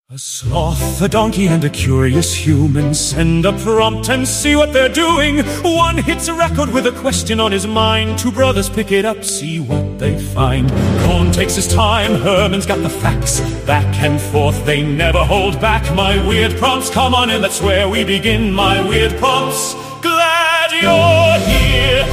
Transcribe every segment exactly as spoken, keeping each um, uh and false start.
A sloth, a donkey, and a curious human send a prompt and see what they're doing. One hits a record with a question on his mind. Two brothers pick it up, see what they find. Cohn takes his time, Herman's got the facts. Back and forth, they never hold back. My weird prompts, come on in, that's where we begin. My weird prompts, glad you're here.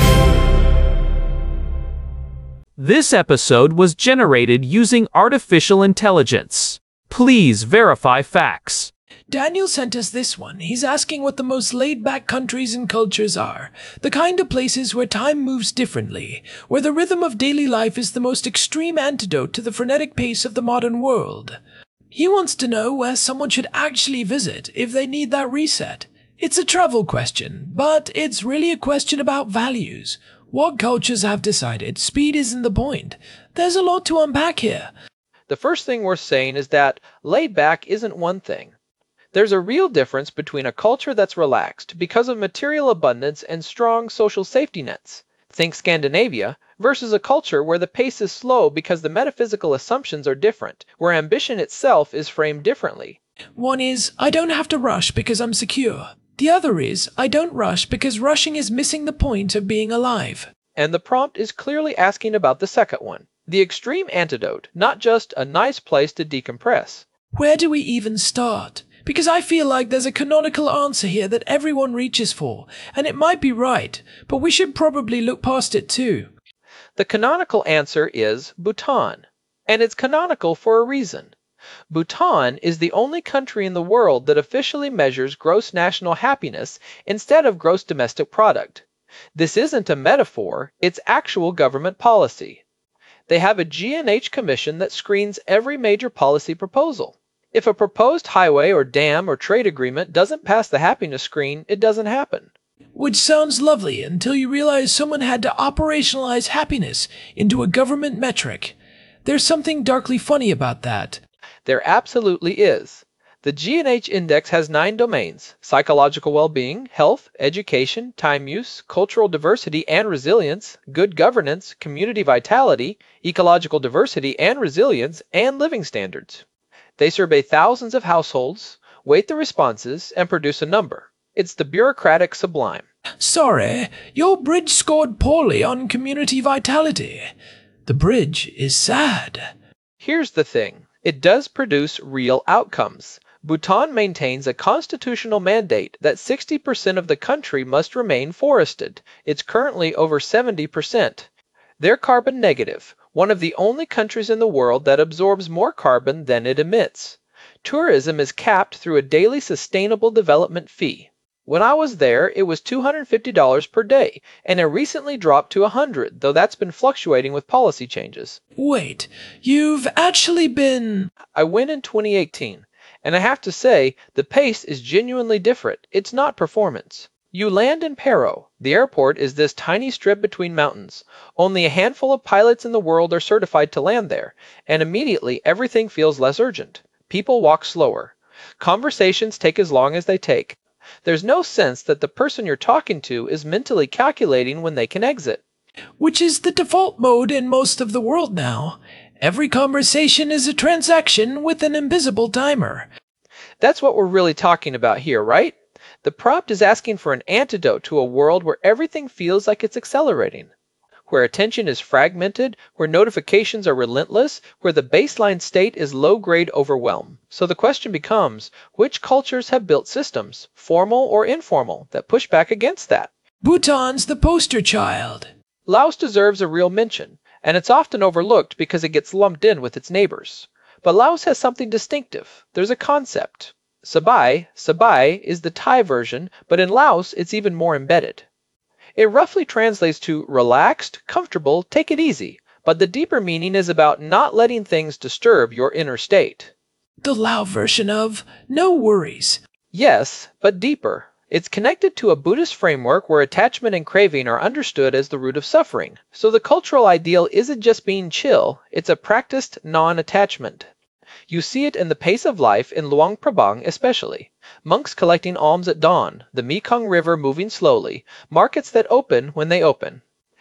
This episode was generated using artificial intelligence. Please verify facts. Daniel sent us this one. He's asking what the most laid-back countries and cultures are. The kind of places where time moves differently, where the rhythm of daily life is the most extreme antidote to the frenetic pace of the modern world. He wants to know where someone should actually visit if they need that reset. It's a travel question, but it's really a question about values. What cultures have decided speed isn't the point. There's a lot to unpack here. The first thing worth saying is that laid back isn't one thing. There's a real difference between a culture that's relaxed because of material abundance and strong social safety nets, think Scandinavia, versus a culture where the pace is slow because the metaphysical assumptions are different, where ambition itself is framed differently. One is, I don't have to rush because I'm secure. The other is, I don't rush because rushing is missing the point of being alive. And the prompt is clearly asking about the second one. The extreme antidote, not just a nice place to decompress. Where do we even start? Because I feel like there's a canonical answer here that everyone reaches for, and it might be right, but we should probably look past it too. The canonical answer is Bhutan, and it's canonical for a reason. Bhutan is the only country in the world that officially measures gross national happiness instead of gross domestic product. This isn't a metaphor, it's actual government policy. They have a G N H commission that screens every major policy proposal. If a proposed highway or dam or trade agreement doesn't pass the happiness screen, it doesn't happen. Which sounds lovely until you realize someone had to operationalize happiness into a government metric. There's something darkly funny about that. There absolutely is. The G N H index has nine domains: psychological well-being, health, education, time use, cultural diversity and resilience, good governance, community vitality, ecological diversity and resilience, and living standards. They survey thousands of households, weight the responses, and produce a number. It's the bureaucratic sublime. Sorry, your bridge scored poorly on community vitality. The bridge is sad. Here's the thing. It does produce real outcomes. Bhutan maintains a constitutional mandate that sixty percent of the country must remain forested. It's currently over seventy percent. They're carbon negative, one of the only countries in the world that absorbs more carbon than it emits. Tourism is capped through a daily sustainable development fee. When I was there, it was two hundred fifty dollars per day, and it recently dropped to one hundred dollars, though that's been fluctuating with policy changes. Wait, you've actually been... I went in twenty eighteen. And I have to say, the pace is genuinely different. It's not performance. You land in Paro. The airport is this tiny strip between mountains. Only a handful of pilots in the world are certified to land there, and immediately everything feels less urgent. People walk slower. Conversations take as long as they take. There's no sense that the person you're talking to is mentally calculating when they can exit. Which is the default mode in most of the world now. Every conversation is a transaction with an invisible timer. That's what we're really talking about here, right? The prompt is asking for an antidote to a world where everything feels like it's accelerating, where attention is fragmented, where notifications are relentless, where the baseline state is low-grade overwhelm. So the question becomes, which cultures have built systems, formal or informal, that push back against that? Bhutan's the poster child. Laos deserves a real mention, and it's often overlooked because it gets lumped in with its neighbors. But Laos has something distinctive. There's a concept. Sabai, Sabai is the Thai version, but in Laos it's even more embedded. It roughly translates to relaxed, comfortable, take it easy, but the deeper meaning is about not letting things disturb your inner state. The Lao version of no worries. Yes, but deeper. It's connected to a Buddhist framework where attachment and craving are understood as the root of suffering. So the cultural ideal isn't just being chill, it's a practiced non-attachment. You see it in the pace of life in Luang Prabang especially. Monks collecting alms at dawn, the Mekong River moving slowly, markets that open when they open.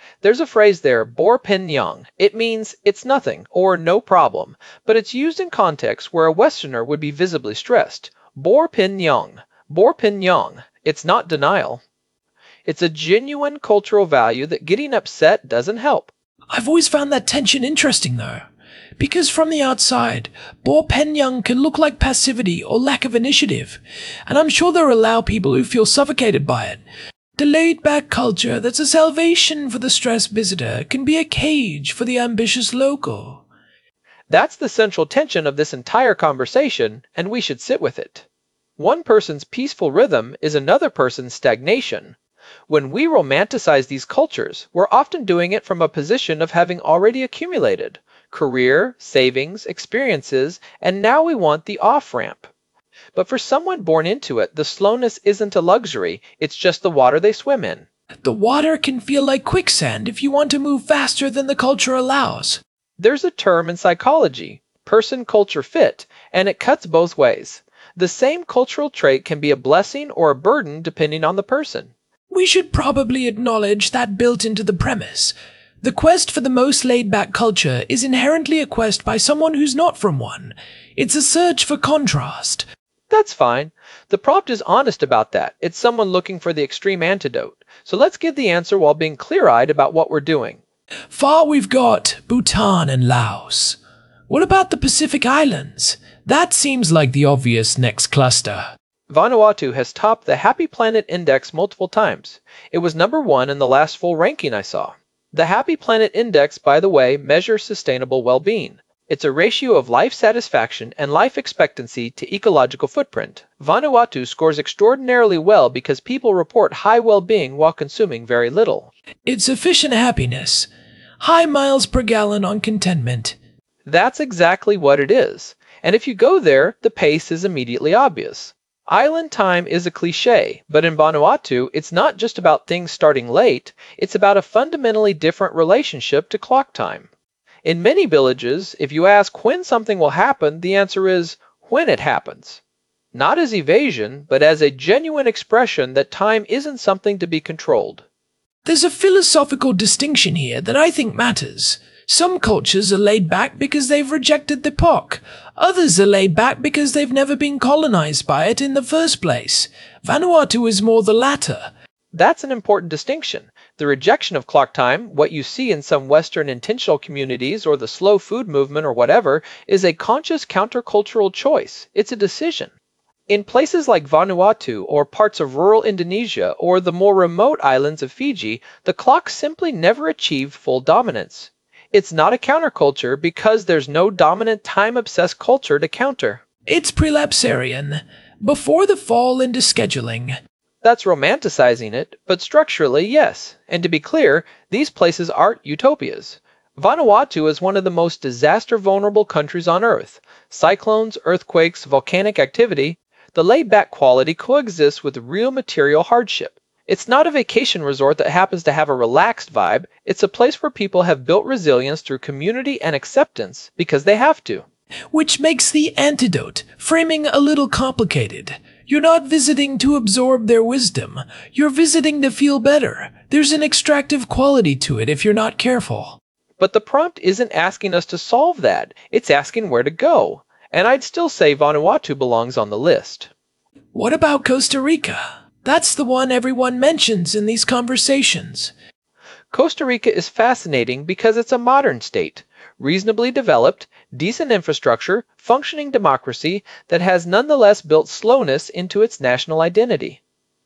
There's a phrase there, bor pin yang. It means it's nothing or no problem, but it's used in contexts where a Westerner would be visibly stressed. Bor pin yang. Bor pin yang. It's not denial. It's a genuine cultural value that getting upset doesn't help. I've always found that tension interesting, though, because from the outside, Bo Penyang can look like passivity or lack of initiative, and I'm sure they'll allow people who feel suffocated by it. The laid-back culture that's a salvation for the stressed visitor can be a cage for the ambitious local. That's the central tension of this entire conversation, and we should sit with it. One person's peaceful rhythm is another person's stagnation. When we romanticize these cultures, we're often doing it from a position of having already accumulated career, savings, experiences, and now we want the off-ramp. But for someone born into it, the slowness isn't a luxury, it's just the water they swim in. The water can feel like quicksand if you want to move faster than the culture allows. There's a term in psychology, person-culture fit, and it cuts both ways. The same cultural trait can be a blessing or a burden depending on the person. We should probably acknowledge that built into the premise. The quest for the most laid-back culture is inherently a quest by someone who's not from one. It's a search for contrast. That's fine. The prompt is honest about that. It's someone looking for the extreme antidote. So let's give the answer while being clear-eyed about what we're doing. Far we've got Bhutan and Laos. What about the Pacific Islands? That seems like the obvious next cluster. Vanuatu has topped the Happy Planet Index multiple times. It was number one in the last full ranking I saw. The Happy Planet Index, by the way, measures sustainable well-being. It's a ratio of life satisfaction and life expectancy to ecological footprint. Vanuatu scores extraordinarily well because people report high well-being while consuming very little. It's efficient happiness. High miles per gallon on contentment. That's exactly what it is. And if you go there, the pace is immediately obvious. Island time is a cliche, but in Vanuatu, it's not just about things starting late, it's about a fundamentally different relationship to clock time. In many villages, if you ask when something will happen, the answer is when it happens. Not as evasion, but as a genuine expression that time isn't something to be controlled. There's a philosophical distinction here that I think matters. Some cultures are laid back because they've rejected the P O C. Others are laid back because they've never been colonized by it in the first place. Vanuatu is more the latter. That's an important distinction. The rejection of clock time, what you see in some Western intentional communities or the slow food movement or whatever, is a conscious countercultural choice. It's a decision. In places like Vanuatu or parts of rural Indonesia or the more remote islands of Fiji, the clock simply never achieved full dominance. It's not a counterculture because there's no dominant time-obsessed culture to counter. It's prelapsarian, before the fall into scheduling. That's romanticizing it, but structurally, yes. And to be clear, these places aren't utopias. Vanuatu is one of the most disaster-vulnerable countries on Earth. Cyclones, earthquakes, volcanic activity, the laid-back quality coexists with real material hardship. It's not a vacation resort that happens to have a relaxed vibe. It's a place where people have built resilience through community and acceptance because they have to. Which makes the antidote framing a little complicated. You're not visiting to absorb their wisdom. You're visiting to feel better. There's an extractive quality to it if you're not careful. But the prompt isn't asking us to solve that. It's asking where to go. And I'd still say Vanuatu belongs on the list. What about Costa Rica? That's the one everyone mentions in these conversations. Costa Rica is fascinating because it's a modern state, reasonably developed, decent infrastructure, functioning democracy that has nonetheless built slowness into its national identity.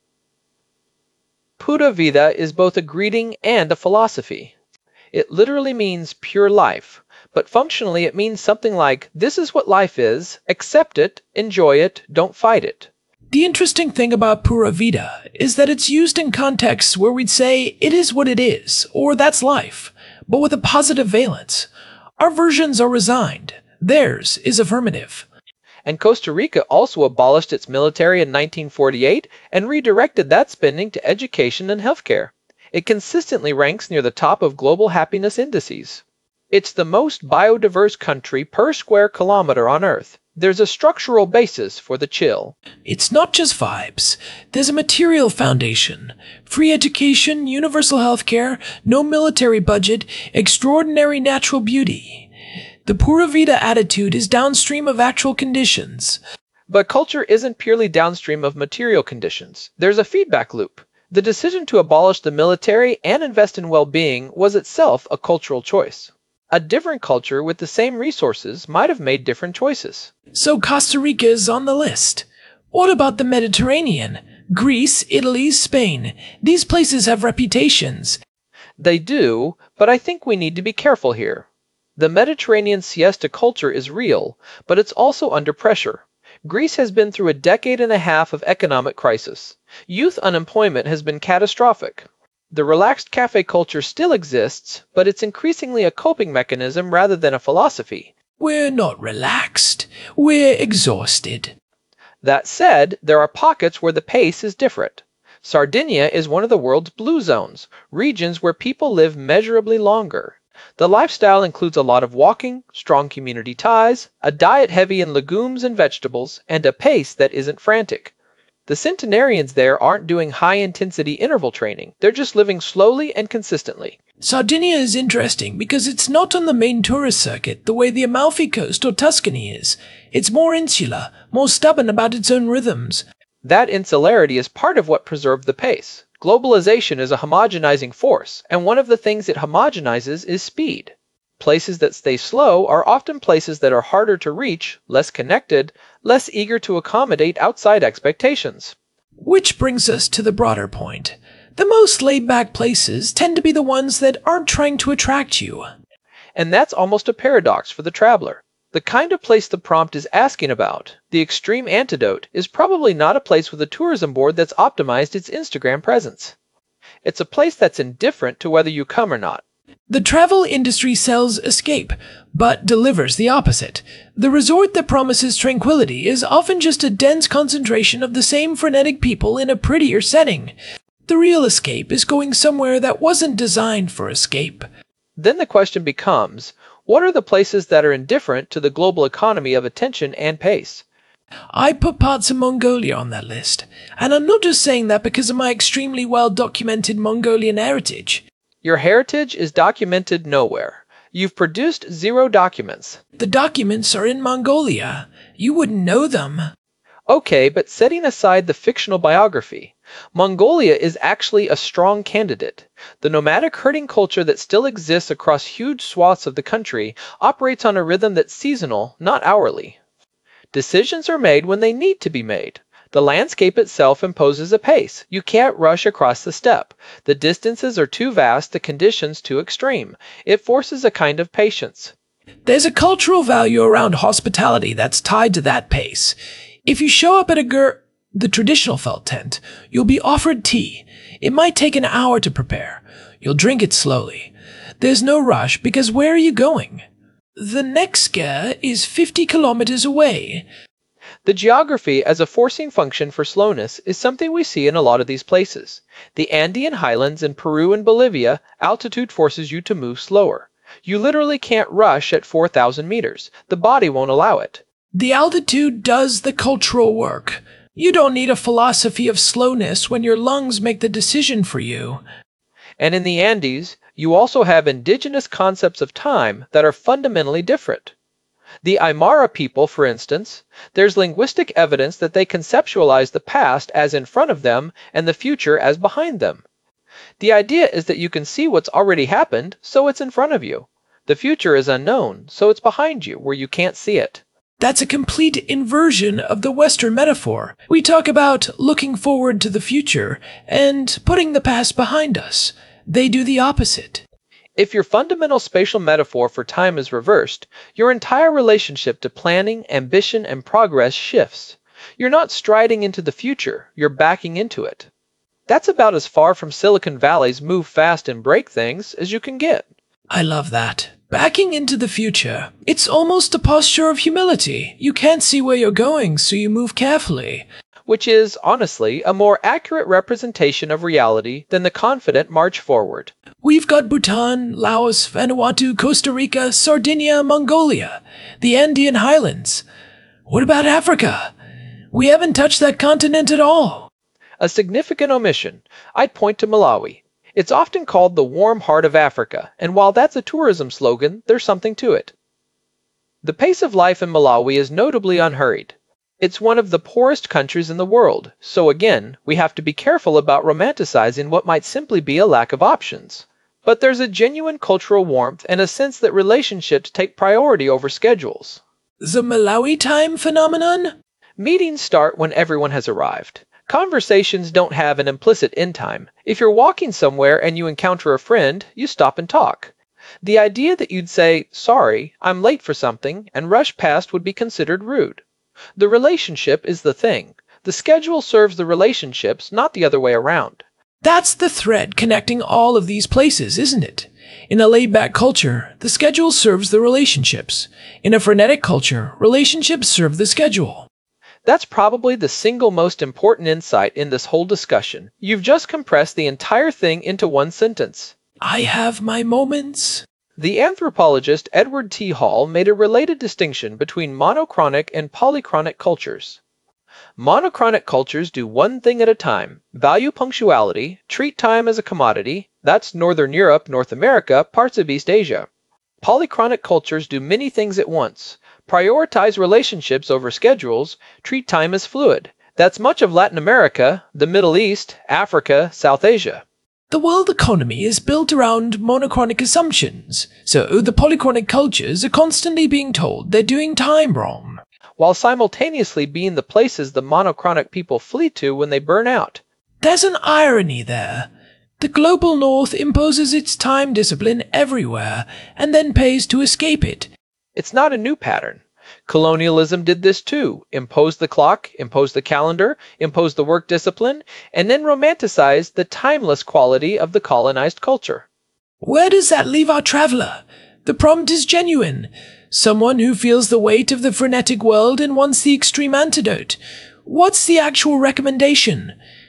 Pura Vida is both a greeting and a philosophy. It literally means pure life, but functionally it means something like, this is what life is, accept it, enjoy it, don't fight it. The interesting thing about Pura Vida is that it's used in contexts where we'd say it is what it is, or that's life, but with a positive valence. Our versions are resigned. Theirs is affirmative. And Costa Rica also abolished its military in nineteen forty-eight and redirected that spending to education and healthcare. It consistently ranks near the top of global happiness indices. It's the most biodiverse country per square kilometer on Earth. There's a structural basis for the chill. It's not just vibes. There's a material foundation. Free education, universal health care, no military budget, extraordinary natural beauty. The Pura Vida attitude is downstream of actual conditions. But culture isn't purely downstream of material conditions. There's a feedback loop. The decision to abolish the military and invest in well-being was itself a cultural choice. A different culture with the same resources might have made different choices. So Costa Rica is on the list. What about the Mediterranean? Greece, Italy, Spain. These places have reputations. They do, but I think we need to be careful here. The Mediterranean siesta culture is real, but it's also under pressure. Greece has been through a decade and a half of economic crisis. Youth unemployment has been catastrophic. The relaxed cafe culture still exists, but it's increasingly a coping mechanism rather than a philosophy. We're not relaxed. We're exhausted. That said, there are pockets where the pace is different. Sardinia is one of the world's blue zones, regions where people live measurably longer. The lifestyle includes a lot of walking, strong community ties, a diet heavy in legumes and vegetables, and a pace that isn't frantic. The centenarians there aren't doing high-intensity interval training. They're just living slowly and consistently. Sardinia is interesting because it's not on the main tourist circuit the way the Amalfi Coast or Tuscany is. It's more insular, more stubborn about its own rhythms. That insularity is part of what preserved the pace. Globalization is a homogenizing force, and one of the things it homogenizes is speed. Places that stay slow are often places that are harder to reach, less connected, less eager to accommodate outside expectations. Which brings us to the broader point. The most laid-back places tend to be the ones that aren't trying to attract you. And that's almost a paradox for the traveler. The kind of place the prompt is asking about, the extreme antidote, is probably not a place with a tourism board that's optimized its Instagram presence. It's a place that's indifferent to whether you come or not. The travel industry sells escape, but delivers the opposite. The resort that promises tranquility is often just a dense concentration of the same frenetic people in a prettier setting. The real escape is going somewhere that wasn't designed for escape. Then the question becomes, what are the places that are indifferent to the global economy of attention and pace? I put parts of Mongolia on that list, and I'm not just saying that because of my extremely well-documented Mongolian heritage. Your heritage is documented nowhere. You've produced zero documents. The documents are in Mongolia. You wouldn't know them. Okay, but setting aside the fictional biography, Mongolia is actually a strong candidate. The nomadic herding culture that still exists across huge swaths of the country operates on a rhythm that's seasonal, not hourly. Decisions are made when they need to be made. The landscape itself imposes a pace. You can't rush across the steppe. The distances are too vast, the conditions too extreme. It forces a kind of patience. There's a cultural value around hospitality that's tied to that pace. If you show up at a gur... the traditional felt tent, you'll be offered tea. It might take an hour to prepare. You'll drink it slowly. There's no rush because where are you going? The next ger is fifty kilometers away. The geography as a forcing function for slowness is something we see in a lot of these places. The Andean highlands in Peru and Bolivia, altitude forces you to move slower. You literally can't rush at four thousand meters. The body won't allow it. The altitude does the cultural work. You don't need a philosophy of slowness when your lungs make the decision for you. And in the Andes, you also have indigenous concepts of time that are fundamentally different. The Aymara people, for instance, there's linguistic evidence that they conceptualize the past as in front of them and the future as behind them. The idea is that you can see what's already happened, so it's in front of you. The future is unknown, so it's behind you, where you can't see it. That's a complete inversion of the Western metaphor. We talk about looking forward to the future and putting the past behind us. They do the opposite. If your fundamental spatial metaphor for time is reversed, your entire relationship to planning, ambition, and progress shifts. You're not striding into the future, you're backing into it. That's about as far from Silicon Valley's move fast and break things as you can get. I love that. Backing into the future. It's almost a posture of humility. You can't see where you're going, so you move carefully. which is, honestly, a more accurate representation of reality than the confident march forward. We've got Bhutan, Laos, Vanuatu, Costa Rica, Sardinia, Mongolia, the Andean highlands. What about Africa? We haven't touched that continent at all. A significant omission. I'd point to Malawi. It's often called the warm heart of Africa, and while that's a tourism slogan, there's something to it. The pace of life in Malawi is notably unhurried. It's one of the poorest countries in the world, so again, we have to be careful about romanticizing what might simply be a lack of options. But there's a genuine cultural warmth and a sense that relationships take priority over schedules. The Malawi time phenomenon? Meetings start when everyone has arrived. Conversations don't have an implicit end time. If you're walking somewhere and you encounter a friend, you stop and talk. The idea that you'd say, "Sorry, I'm late for something," and rush past would be considered rude. The relationship is the thing. The schedule serves the relationships, not the other way around. That's the thread connecting all of these places, isn't it? In a laid-back culture, the schedule serves the relationships. In a frenetic culture, relationships serve the schedule. That's probably the single most important insight in this whole discussion. You've just compressed the entire thing into one sentence. I have my moments. The anthropologist Edward T. Hall made a related distinction between monochronic and polychronic cultures. Monochronic cultures do one thing at a time, value punctuality, treat time as a commodity. That's Northern Europe, North America, parts of East Asia. Polychronic cultures do many things at once, prioritize relationships over schedules, treat time as fluid. That's much of Latin America, the Middle East, Africa, South Asia. The world economy is built around monochronic assumptions, so the polychronic cultures are constantly being told they're doing time wrong, while simultaneously being the places the monochronic people flee to when they burn out. There's an irony there. The global north imposes its time discipline everywhere, and then pays to escape it. It's not a new pattern. Colonialism did this too, imposed the clock, imposed the calendar, imposed the work discipline, and then romanticized the timeless quality of the colonized culture. Where does that leave our traveler? The prompt is genuine. Someone who feels the weight of the frenetic world and wants the extreme antidote. What's the actual recommendation?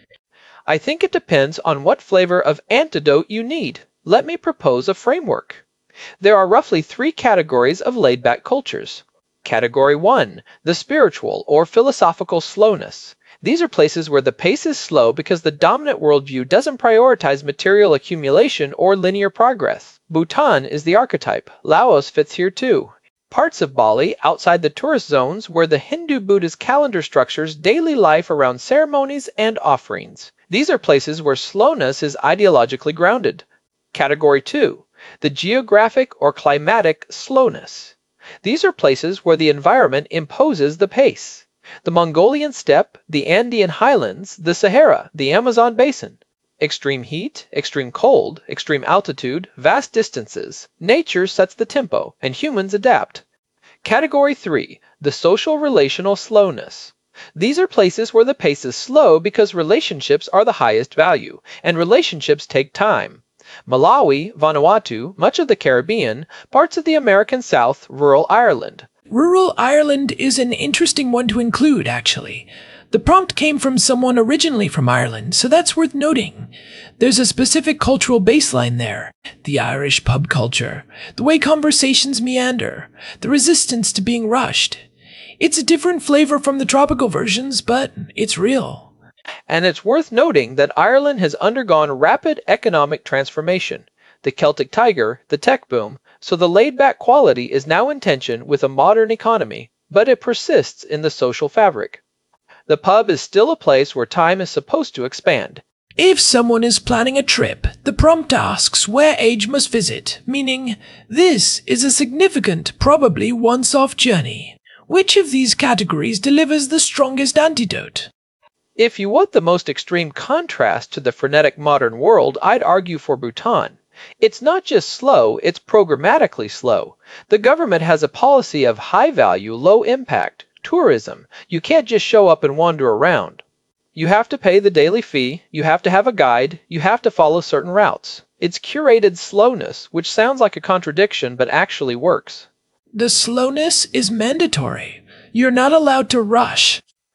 I think it depends on what flavor of antidote you need. Let me propose a framework. There are roughly three categories of laid-back cultures. Category one, the spiritual or philosophical slowness. These are places where the pace is slow because the dominant worldview doesn't prioritize material accumulation or linear progress. Bhutan is the archetype. Laos fits here too. Parts of Bali, outside the tourist zones, where the Hindu-Buddhist calendar structures daily life around ceremonies and offerings. These are places where slowness is ideologically grounded. Category two, the geographic or climatic slowness. These are places where the environment imposes the pace. The Mongolian steppe, the Andean highlands, the Sahara, the Amazon basin. Extreme heat, extreme cold, extreme altitude, vast distances. Nature sets the tempo, and humans adapt. Category three, the social relational slowness. These are places where the pace is slow because relationships are the highest value, and relationships take time. Malawi, Vanuatu, much of the Caribbean, parts of the American South, rural Ireland. Rural Ireland is an interesting one to include, actually. The prompt came from someone originally from Ireland, so that's worth noting. There's a specific cultural baseline there. The Irish pub culture, the way conversations meander, the resistance to being rushed. It's a different flavor from the tropical versions, but it's real. And it's worth noting that Ireland has undergone rapid economic transformation. The Celtic Tiger, the tech boom, so the laid-back quality is now in tension with a modern economy, but it persists in the social fabric. The pub is still a place where time is supposed to expand. If someone is planning a trip, the prompt asks where age must visit, meaning this is a significant, probably once-off journey. Which of these categories delivers the strongest antidote? If you want the most extreme contrast to the frenetic modern world, I'd argue for Bhutan. It's not just slow, it's programmatically slow. The government has a policy of high value, low impact, tourism. You can't just show up and wander around. You have to pay the daily fee, you have to have a guide, you have to follow certain routes. It's curated slowness, which sounds like a contradiction but actually works. The slowness is mandatory. You're not allowed to rush.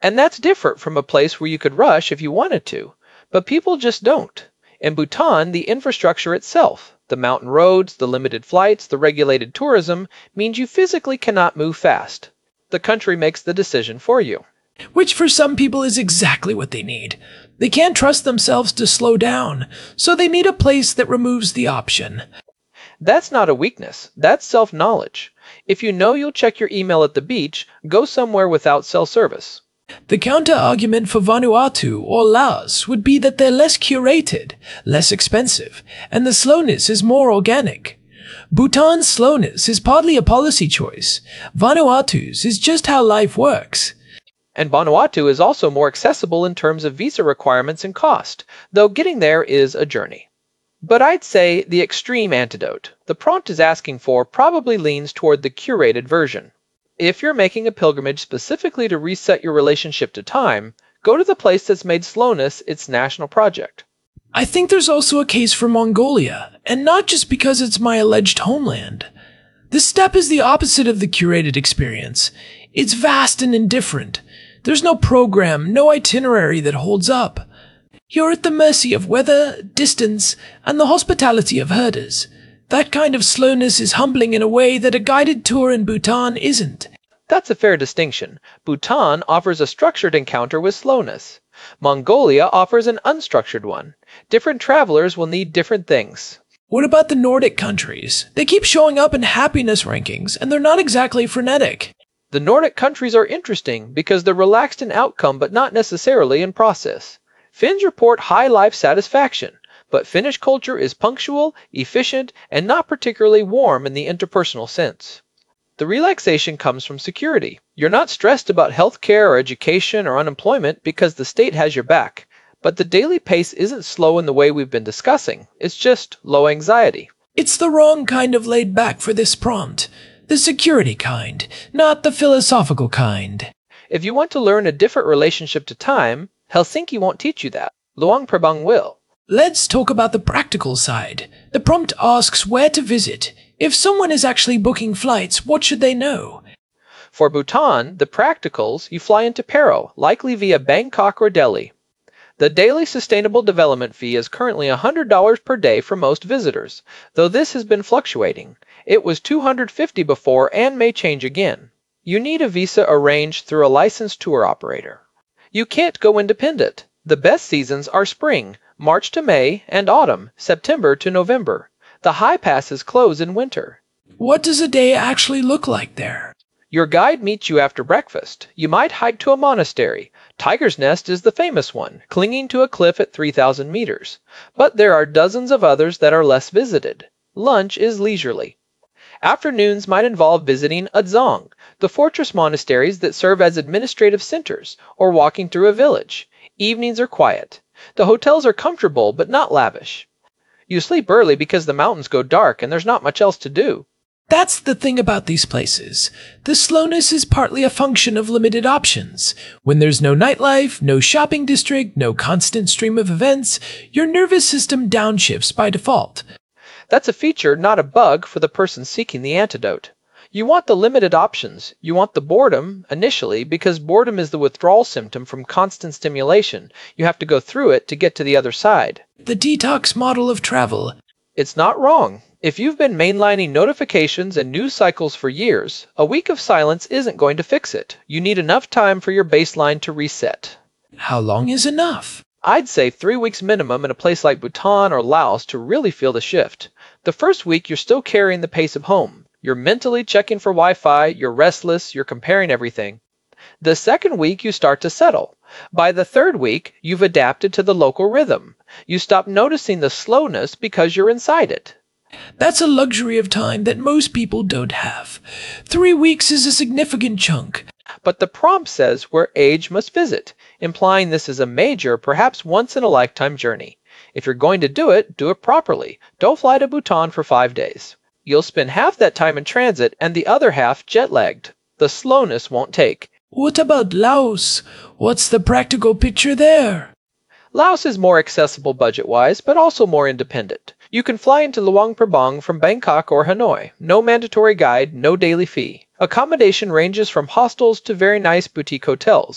And that's different from a place where you could rush if you wanted to, but people just don't. In Bhutan, the infrastructure itself, the mountain roads, the limited flights, the regulated tourism, means you physically cannot move fast. The country makes the decision for you. Which for some people is exactly what they need. They can't trust themselves to slow down, so they need a place that removes the option. That's not a weakness, that's self-knowledge. If you know you'll check your email at the beach, go somewhere without cell service. The counter-argument for Vanuatu or Laos would be that they're less curated, less expensive, and the slowness is more organic. Bhutan's slowness is partly a policy choice. Vanuatu's is just how life works. And Vanuatu is also more accessible in terms of visa requirements and cost, though getting there is a journey. But I'd say the extreme antidote the prompt is asking for probably leans toward the curated version. If you're making a pilgrimage specifically to reset your relationship to time, go to the place that's made slowness its national project. I think there's also a case for Mongolia, and not just because it's my alleged homeland. This steppe is the opposite of the curated experience. It's vast and indifferent. There's no program, no itinerary that holds up. You're at the mercy of weather, distance, and the hospitality of herders. That kind of slowness is humbling in a way that a guided tour in Bhutan isn't. That's a fair distinction. Bhutan offers a structured encounter with slowness. Mongolia offers an unstructured one. Different travelers will need different things. What about the Nordic countries? They keep showing up in happiness rankings, and they're not exactly frenetic. The Nordic countries are interesting because they're relaxed in outcome but not necessarily in process. Finns report high life satisfaction, but Finnish culture is punctual, efficient, and not particularly warm in the interpersonal sense. The relaxation comes from security. You're not stressed about health care or education or unemployment because the state has your back. But the daily pace isn't slow in the way we've been discussing. It's just low anxiety. It's the wrong kind of laid back for this prompt. The security kind, not the philosophical kind. If you want to learn a different relationship to time, Helsinki won't teach you that. Luang Prabang will. Let's talk about the practical side. The prompt asks where to visit. If someone is actually booking flights, what should they know? For Bhutan, the practicals, you fly into Paro, likely via Bangkok or Delhi. The daily sustainable development fee is currently one hundred dollars per day for most visitors, though this has been fluctuating. It was two hundred fifty dollars before and may change again. You need a visa arranged through a licensed tour operator. You can't go independent. The best seasons are spring, March to May, and autumn, September to November. The high passes close in winter. What does a day actually look like there? Your guide meets you after breakfast. You might hike to a monastery. Tiger's Nest is the famous one, clinging to a cliff at three thousand meters. But there are dozens of others that are less visited. Lunch is leisurely. Afternoons might involve visiting Adzong, the fortress monasteries that serve as administrative centers, or walking through a village. Evenings are quiet. The hotels are comfortable but not lavish. You sleep early because the mountains go dark and there's not much else to do. That's the thing about these places. The slowness is partly a function of limited options. When there's no nightlife, no shopping district, no constant stream of events, your nervous system downshifts by default. That's a feature, not a bug, for the person seeking the antidote. You want the limited options. You want the boredom, initially, because boredom is the withdrawal symptom from constant stimulation. You have to go through it to get to the other side. The detox model of travel. It's not wrong. If you've been mainlining notifications and news cycles for years, a week of silence isn't going to fix it. You need enough time for your baseline to reset. How long is enough? I'd say three weeks minimum in a place like Bhutan or Laos to really feel the shift. The first week, you're still carrying the pace of home. You're mentally checking for Wi-Fi, you're restless, you're comparing everything. The second week, you start to settle. By the third week, you've adapted to the local rhythm. You stop noticing the slowness because you're inside it. That's a luxury of time that most people don't have. Three weeks is a significant chunk. But the prompt says where age must visit, implying this is a major, perhaps once-in-a-lifetime journey. If you're going to do it, do it properly. Don't fly to Bhutan for five days. You'll spend half that time in transit and the other half jet-lagged. The slowness won't take. What about Laos? What's the practical picture there? Laos is more accessible budget-wise, but also more independent. You can fly into Luang Prabang from Bangkok or Hanoi. No mandatory guide, no daily fee. Accommodation ranges from hostels to very nice boutique hotels.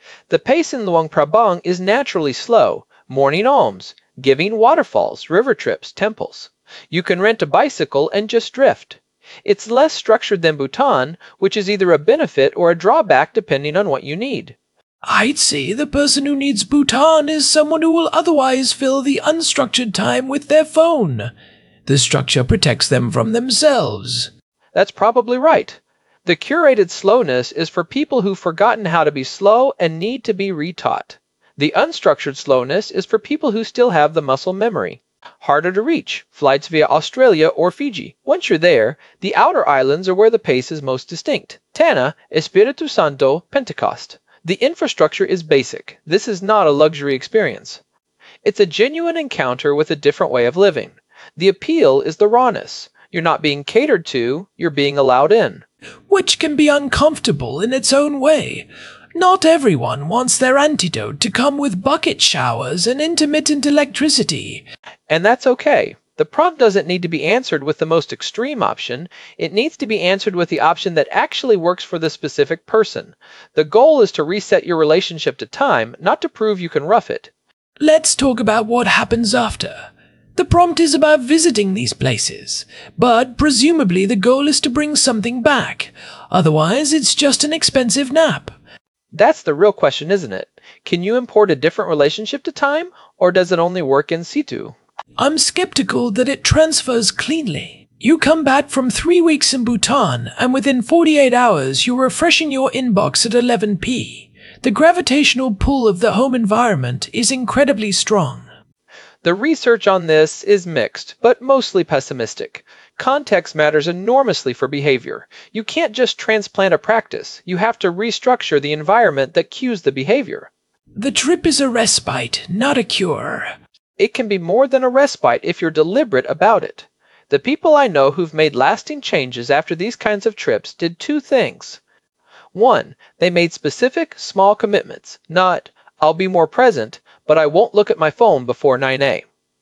The pace in Luang Prabang is naturally slow, morning alms, giving waterfalls, river trips, temples. You can rent a bicycle and just drift. It's less structured than Bhutan, which is either a benefit or a drawback depending on what you need. I'd say the person who needs Bhutan is someone who will otherwise fill the unstructured time with their phone. The structure protects them from themselves. That's probably right. The curated slowness is for people who've forgotten how to be slow and need to be retaught. The unstructured slowness is for people who still have the muscle memory. Harder to reach, flights via Australia or Fiji. Once you're there, the outer islands are where the pace is most distinct. Tana, Espiritu Santo, Pentecost. The infrastructure is basic. This is not a luxury experience. It's a genuine encounter with a different way of living. The appeal is the rawness. You're not being catered to, you're being allowed in. Which can be uncomfortable in its own way. Not everyone wants their antidote to come with bucket showers and intermittent electricity. And that's okay. The prompt doesn't need to be answered with the most extreme option. It needs to be answered with the option that actually works for the specific person. The goal is to reset your relationship to time, not to prove you can rough it. Let's talk about what happens after. The prompt is about visiting these places, but presumably the goal is to bring something back. Otherwise, it's just an expensive nap. That's the real question, isn't it? Can you import a different relationship to time, or does it only work in situ? I'm skeptical that it transfers cleanly. You come back from three weeks in Bhutan, and within forty-eight hours you're refreshing your inbox at eleven p. The gravitational pull of the home environment is incredibly strong. The research on this is mixed, but mostly pessimistic. Context matters enormously for behavior. You can't just transplant a practice. You have to restructure the environment that cues the behavior. The trip is a respite, not a cure. It can be more than a respite if you're deliberate about it. The people I know who've made lasting changes after these kinds of trips did two things. One, they made specific, small commitments, not, I'll be more present, but I won't look at my phone before nine a.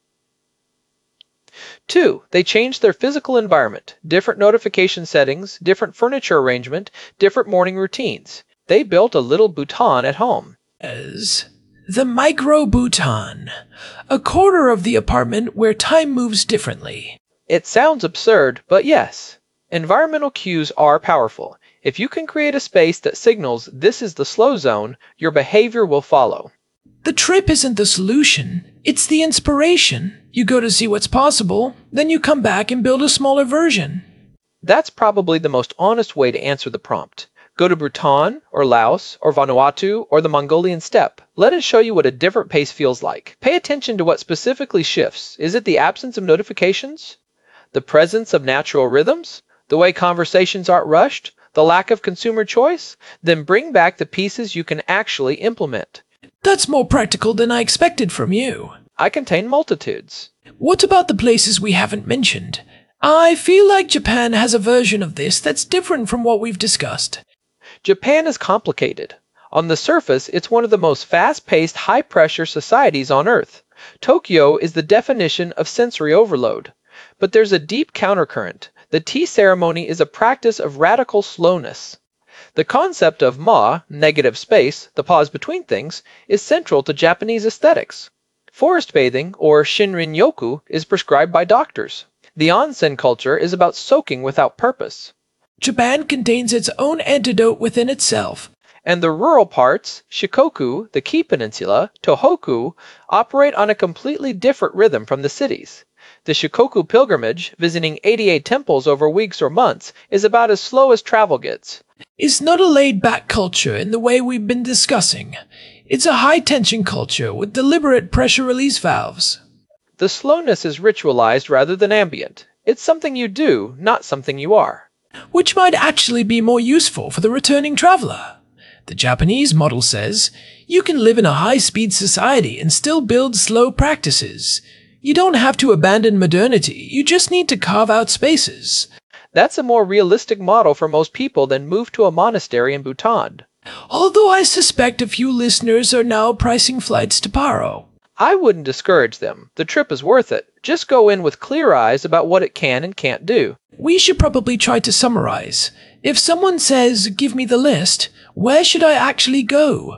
Two, they changed their physical environment, different notification settings, different furniture arrangement, different morning routines. They built a little Bhutan at home. As the micro Bhutan, a corner of the apartment where time moves differently. It sounds absurd, but yes. Environmental cues are powerful. If you can create a space that signals this is the slow zone, your behavior will follow. The trip isn't the solution, it's the inspiration. You go to see what's possible, then you come back and build a smaller version. That's probably the most honest way to answer the prompt. Go to Bhutan, or Laos, or Vanuatu, or the Mongolian steppe. Let it show you what a different pace feels like. Pay attention to what specifically shifts. Is it the absence of notifications? The presence of natural rhythms? The way conversations aren't rushed? The lack of consumer choice? Then bring back the pieces you can actually implement. That's more practical than I expected from you. I contain multitudes. What about the places we haven't mentioned? I feel like Japan has a version of this that's different from what we've discussed. Japan is complicated. On the surface, it's one of the most fast-paced, high-pressure societies on Earth. Tokyo is the definition of sensory overload. But there's a deep countercurrent. The tea ceremony is a practice of radical slowness. The concept of ma, negative space, the pause between things, is central to Japanese aesthetics. Forest bathing, or shinrin-yoku, is prescribed by doctors. The onsen culture is about soaking without purpose. Japan contains its own antidote within itself. And the rural parts, Shikoku, the Kii Peninsula, Tohoku, operate on a completely different rhythm from the cities. The Shikoku pilgrimage, visiting eighty-eight temples over weeks or months, is about as slow as travel gets. It's not a laid-back culture in the way we've been discussing. It's a high-tension culture with deliberate pressure release valves. The slowness is ritualized rather than ambient. It's something you do, not something you are. Which might actually be more useful for the returning traveler. The Japanese model says, you can live in a high-speed society and still build slow practices. You don't have to abandon modernity, you just need to carve out spaces. That's a more realistic model for most people than move to a monastery in Bhutan. Although I suspect a few listeners are now pricing flights to Paro. I wouldn't discourage them. The trip is worth it. Just go in with clear eyes about what it can and can't do. We should probably try to summarize. If someone says, give me the list, where should I actually go?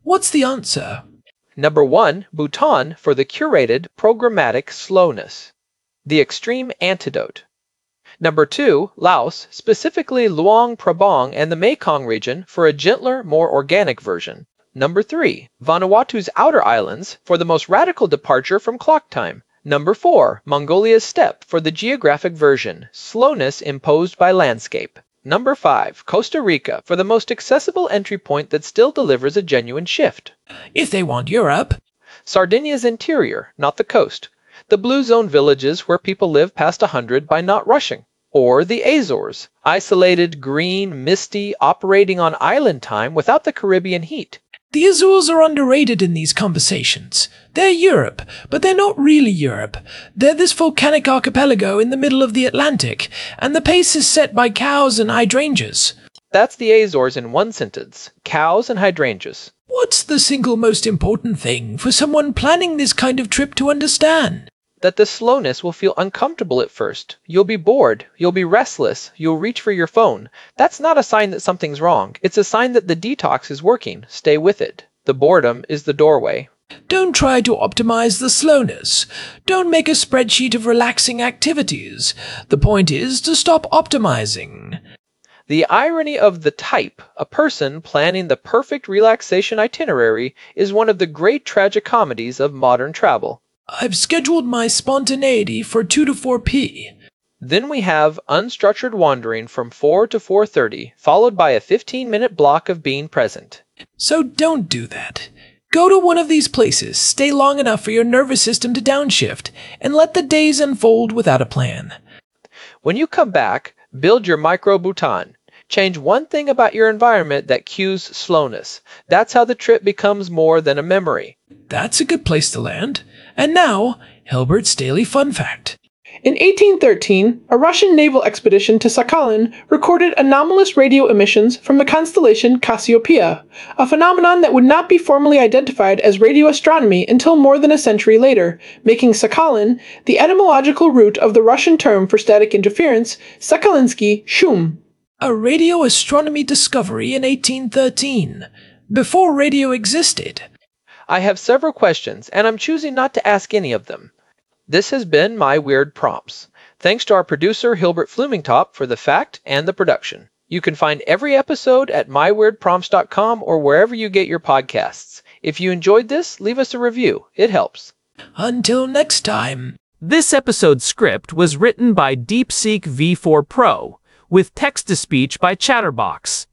What's the answer? Number one, Bhutan for the curated programmatic slowness. The extreme antidote. Number two, Laos, specifically Luang Prabang and the Mekong region for a gentler, more organic version. Number three, Vanuatu's outer islands for the most radical departure from clock time. Number four, Mongolia's steppe for the geographic version, slowness imposed by landscape. Number five, Costa Rica for the most accessible entry point that still delivers a genuine shift. If they want Europe. Sardinia's interior, not the coast. The blue zone villages where people live past a hundred by not rushing. Or the Azores, isolated, green, misty, operating on island time without the Caribbean heat. The Azores are underrated in these conversations. They're Europe, but they're not really Europe. They're this volcanic archipelago in the middle of the Atlantic, and the pace is set by cows and hydrangeas. That's the Azores in one sentence. Cows and hydrangeas. What's the single most important thing for someone planning this kind of trip to understand? That the slowness will feel uncomfortable at first. You'll be bored. You'll be restless. You'll reach for your phone. That's not a sign that something's wrong. It's a sign that the detox is working. Stay with it. The boredom is the doorway. Don't try to optimize the slowness. Don't make a spreadsheet of relaxing activities. The point is to stop optimizing. The irony of the type, a person planning the perfect relaxation itinerary, is one of the great tragicomedies of modern travel. I've scheduled my spontaneity for two to four p. Then we have unstructured wandering from four to four thirty, followed by a fifteen-minute block of being present. So don't do that. Go to one of these places, stay long enough for your nervous system to downshift, and let the days unfold without a plan. When you come back, build your micro-Bhutan. Change one thing about your environment that cues slowness. That's how the trip becomes more than a memory. That's a good place to land. And now, Hilbert's Daily Fun Fact. In eighteen thirteen, a Russian naval expedition to Sakhalin recorded anomalous radio emissions from the constellation Cassiopeia, a phenomenon that would not be formally identified as radio astronomy until more than a century later, making Sakhalin the etymological root of the Russian term for static interference, Sakhalinsky shum. A radio astronomy discovery in eighteen thirteen, before radio existed. I have several questions, and I'm choosing not to ask any of them. This has been My Weird Prompts. Thanks to our producer, Hilbert Flumingtop, for the fact and the production. You can find every episode at my weird prompts dot com or wherever you get your podcasts. If you enjoyed this, leave us a review. It helps. Until next time. This episode's script was written by DeepSeek V four Pro, with text-to-speech by Chatterbox.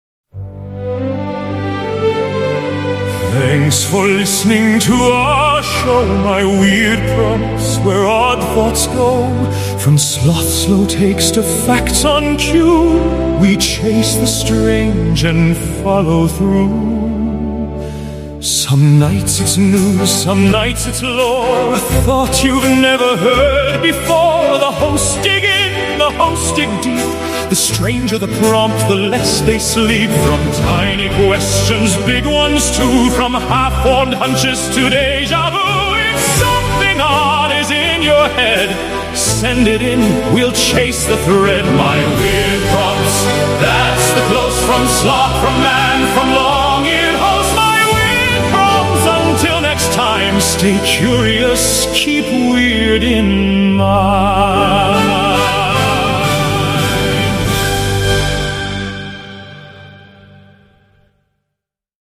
Thanks for listening to our show, My Weird Prompts, where odd thoughts go. From sloth slow takes to facts on cue, we chase the strange and follow through. Some nights it's news, some nights it's lore, a thought you've never heard before. The hosts dig in, the hosts dig deep. The stranger the prompt, the less they sleep. From tiny questions, big ones too. From half-formed hunches to deja vu. If something odd is in your head, send it in, we'll chase the thread. My Weird Prompts, that's the close from sloth, from man, from long-eared host. My Weird Prompts, until next time, stay curious, keep weird in mind.